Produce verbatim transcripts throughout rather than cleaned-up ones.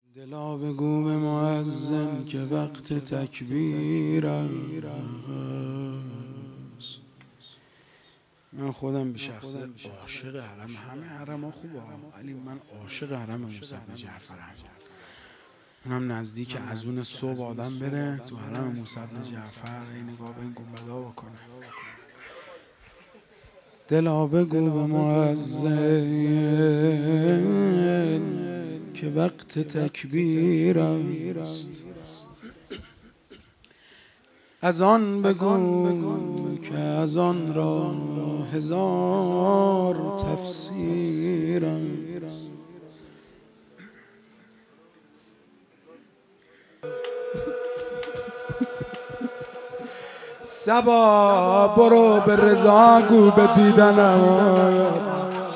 دلا بگو به مؤذن که وقت تکبیر است. من خودم به شخص عاشق حرم، همه حرم ها خوبه ولی من عاشق حرم موسی بن جعفرم. اونم نزدیک از اون صبح آدم بره تو حرم موسی بن جعفر نگاه به این گنبدا بکنه. دلا بگو به مؤذن که وقت تکبیر است. از آن بگو که از آن را هزار تفسیر است. صبا برو به رضا گو به دیدنم،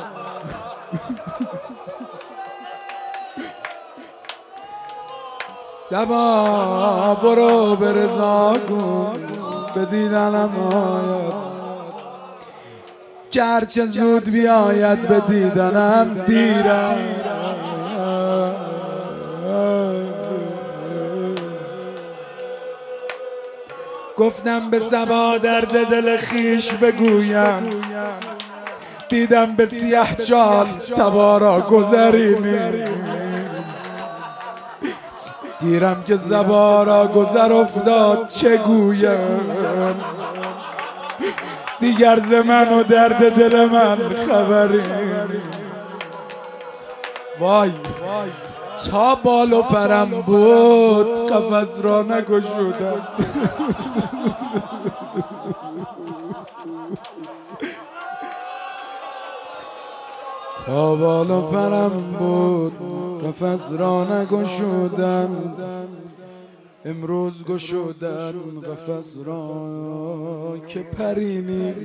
صبا برو به رضا گو به دیدنم آید، که هرچه زود بیاید به دیدنم دیرم. گفتم به صبا درد دل خیش بگویم، دیدم به سیه چال صبا را گذری نیست. گیرم که صبا را گذر افتاد چه گویم، دیگر ز من و درد دل من خبری. وای تا بال و پرم بود قفس را نگشودم، تا بال و پرم بود قفس را نگشودم. امروز گشودن قفس را که پرینی،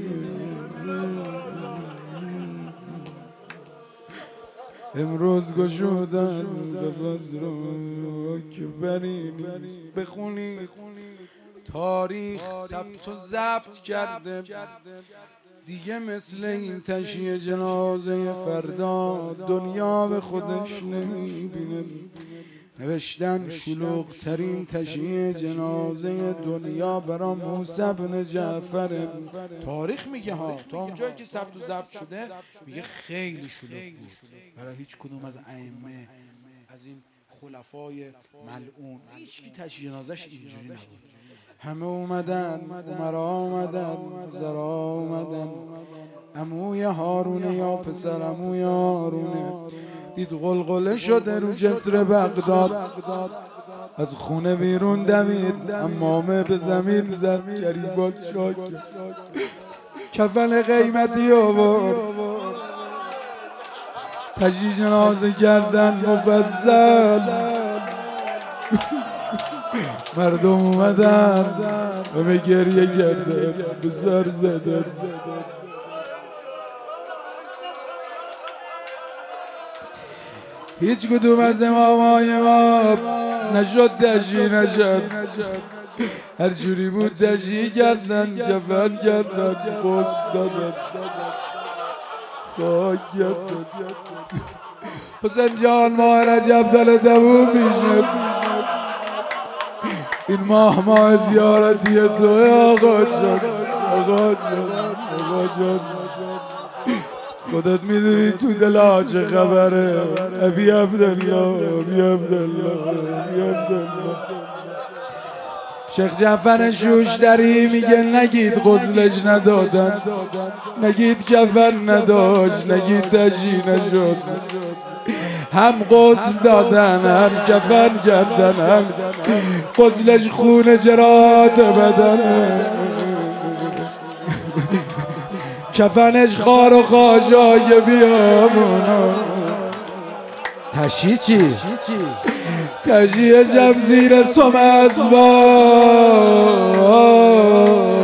امروز گشودن قفس را که پرینی. بخونی تاریخ ثبت و ضبط کرده، دیگه مثل این تشییع جنازه فردا دنیا به خودش نمیبینه. نوشتن شلوغ ترین تشییع جنازه دنیا برای موسی بن جعفر. تاریخ میگه ها، تا اونجایی که ثبت و ضبط شده میگه خیلی شلوغ بود. برای هیچ کدوم از ائمه از این خلفای ملعون هیچ کی تشییع جنازش اینجوری نبود. همه اومدن، عمرا اومدن، وزرا اومدن. عموی هارونه یا پسر عموی هارونه دید غلغله شده رو جسر بغداد، از خونه بیرون دوید، امامه به زمین زد، گریبان چاک کفن قیمتی آورد، تشییع جنازه کردن مفصل. مردم اومدن همه گریه کردن، به سر زدن. هیچ کدوم از امامای ما نشد تشییع نشد، هر جوری بود تشییع کردن، کفن کردن، پست دادن، خاک کردن. حسین جان ماه رجب دل تموم میشه، این ماه ماه زیارتی توی آقا جان، آقا جان، آقا جان. خودت میدونی تو دلا چه خبره. ابی عبدالله، ابی عبدالله، ابی عبدالله. شیخ جعفر شوشتری میگه نگید غسلش ندادن، نگید کفن نداشت، نگید تشییع نشد. هم غسل دادن، هم کفن کردن، هم غسلش خون جرات بدن، کفنش خار و خاشای بیامونا. تشییع چی؟ تشییع شب زیر سم اسباب